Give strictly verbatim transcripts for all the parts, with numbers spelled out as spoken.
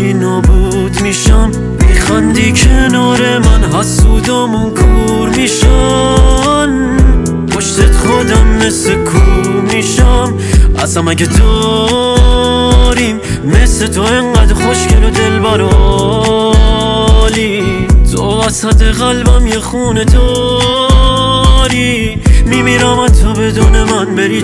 ولی نابود میشم. میخندی کنار من حسودامون کور میشن، پشتت خودم مثل کو میشم. اصلا اگه داریم مثل تو انقدر خوشگل و دلبرالی، تو وسط قلبم یه خونه داری. میمیرم تو بدون من بری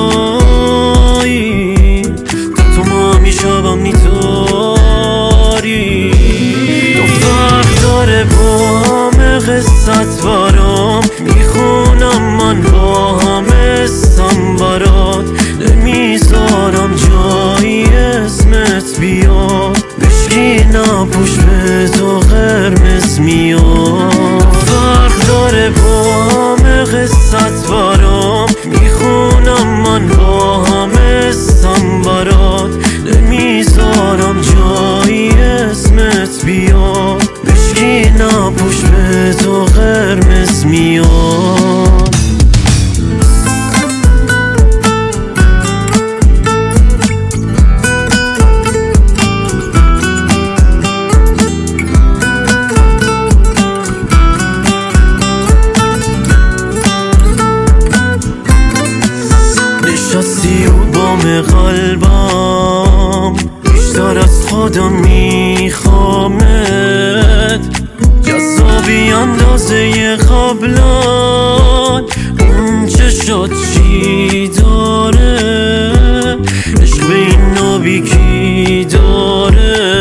جایی، تا تو ما همیشه هم نیتاری. تو فرق داره با همه قصت برام، میخونم من با همه اسم برات. نمیذارم جایی اسمت بیاد، مشکی نپوش به تو قرمز میاد. تو فرق داره با همه قصت برام، میخونم من با همه اسم برات. نمیذارم جایی اسمت بیاد، مشکی نپوش به تو قرمز میاد. نشستی رو بام قلبم، بیشتر از خودم میخوامت. جذابی اندازه قبلان، اون چشات چی داره؟ عشق به این نابی کی داره؟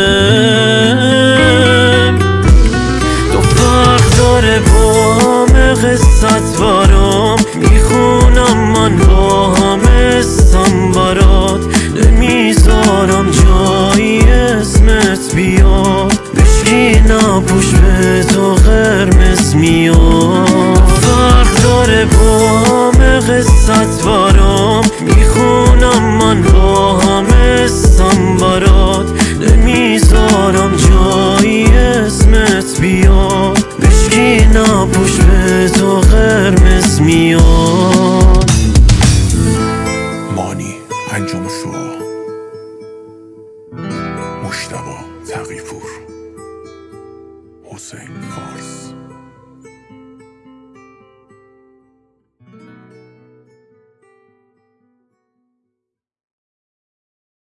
تو فرق داره با همه قصت برام، میخونم من با همه اسم برات. نمیذارم جایی اسمت بیاد، مشکی نپوش به تو قرمز میاد. فرق داره با همه قصت برام،